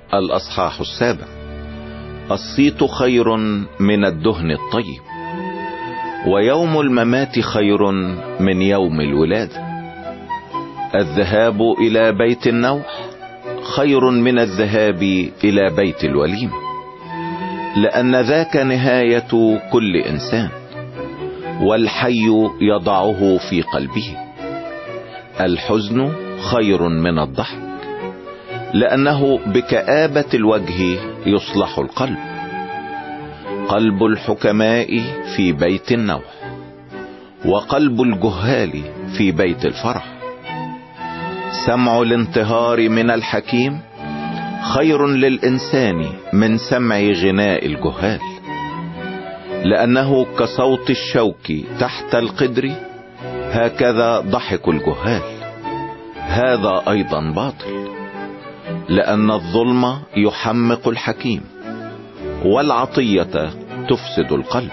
الأصحاح 7. الصيت خير من الدهن الطيب، ويوم الممات خير من يوم الولادة. الذهاب إلى بيت النوح خير من الذهاب إلى بيت الوليمة، لأن ذاك نهاية كل إنسان، والحي يضعه في قلبه. الحزن خير من الضحك، لأنه بكآبة الوجه يصلح القلب. قلب الحكماء في بيت النوح، وقلب الجهال في بيت الفرح. سمع الانتهار من الحكيم خير للإنسان من سمع غناء الجهال، لأنه كصوت الشوك تحت القدر هكذا ضحك الجهال. هذا أيضا باطل، لأن الظلم يحمق الحكيم، والعطية تفسد القلب.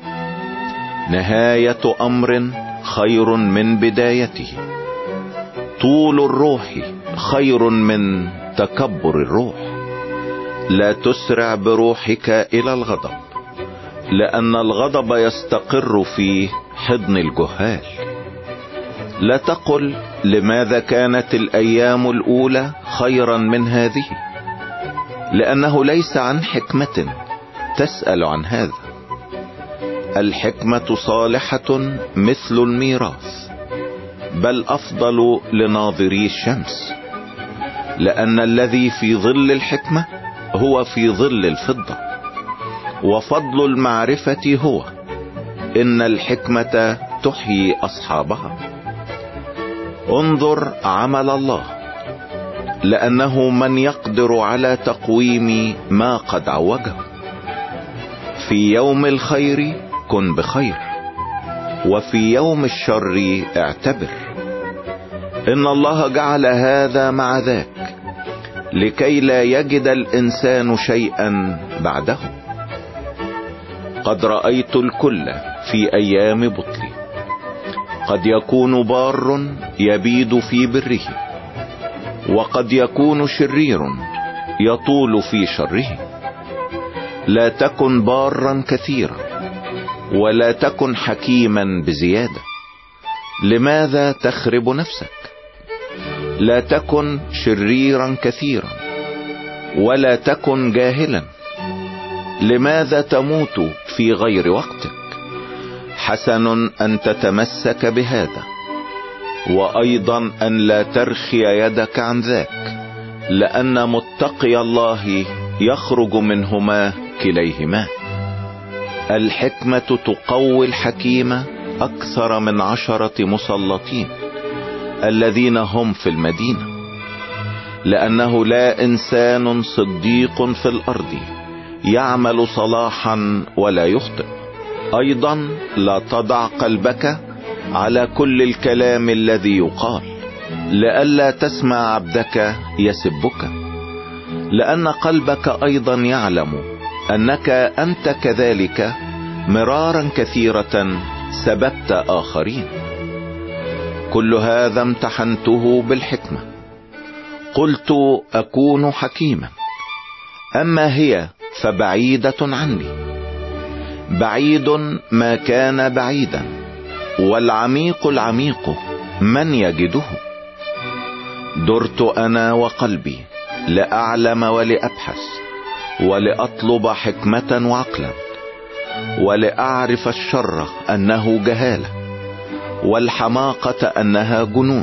نهاية أمر خير من بدايته، طول الروح خير من تكبر الروح. لا تسرع بروحك إلى الغضب، لأن الغضب يستقر في حضن الجهال. لا تقل لماذا كانت الأيام الأولى خيرا من هذه، لأنه ليس عن حكمة تسأل عن هذا. الحكمة صالحة مثل الميراث، بل أفضل لناظري الشمس، لأن الذي في ظل الحكمة هو في ظل الفضة. وفضل المعرفة هو إن الحكمة تحيي أصحابها. انظر عمل الله، لأنه من يقدر على تقويم ما قد عوجه. في يوم الخير كن بخير، وفي يوم الشر اعتبر. إن الله جعل هذا مع ذاك، لكي لا يجد الإنسان شيئا بعده. قد رأيت الكل في أيام بطلي، قد يكون بار يبيد في بره، وقد يكون شرير يطول في شره. لا تكن بارا كثيرا، ولا تكن حكيما بزيادة. لماذا تخرب نفسك؟ لا تكن شريرا كثيرا، ولا تكن جاهلا. لماذا تموت في غير وقتك؟ حسن أن تتمسك بهذا، وأيضا أن لا ترخي يدك عن ذاك، لأن متقي الله يخرج منهما كليهما. الحكمة تقوي الحكيم أكثر من 10 مسلطين الذين هم في المدينة، لأنه لا إنسان صديق في الأرض يعمل صلاحا ولا يخطئ. أيضا لا تضع قلبك على كل الكلام الذي يقال، لئلا تسمع عبدك يسبك، لأن قلبك أيضا يعلم أنك أنت كذلك مرارا كثيرة سببت آخرين. كل هذا امتحنته بالحكمة، قلت أكون حكيما، أما هي فبعيدة عني. بعيد ما كان بعيدا، والعميق العميق من يجده. درت أنا وقلبي لأعلم ولأبحث، ولأطلب حكمة وعقلا، ولأعرف الشر أنه جهالة، والحماقة أنها جنون.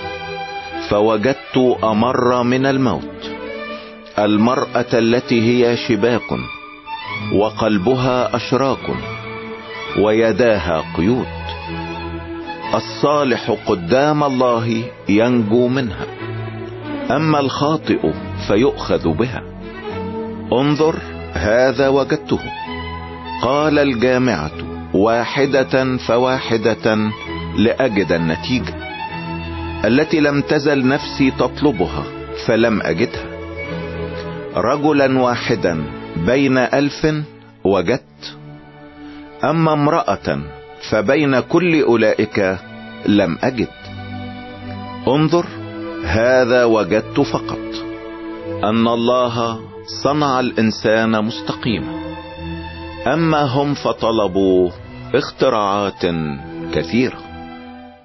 فوجدت أمر من الموت المرأة التي هي شباك، وقلبها أشراك، ويداها قيود. الصالح قدام الله ينجو منها، أما الخاطئ فيؤخذ بها. انظر هذا وجدته، قال الجامعة واحدة فواحدة لأجد النتيجة التي لم تزل نفسي تطلبها فلم أجدها. رجلا واحدا بين 1000 وجدت، أما امرأة فبين كل أولئك لم أجد. انظر هذا وجدت فقط، ان الله صنع الانسان مستقيما، اما هم فطلبوا اختراعات كثيرة.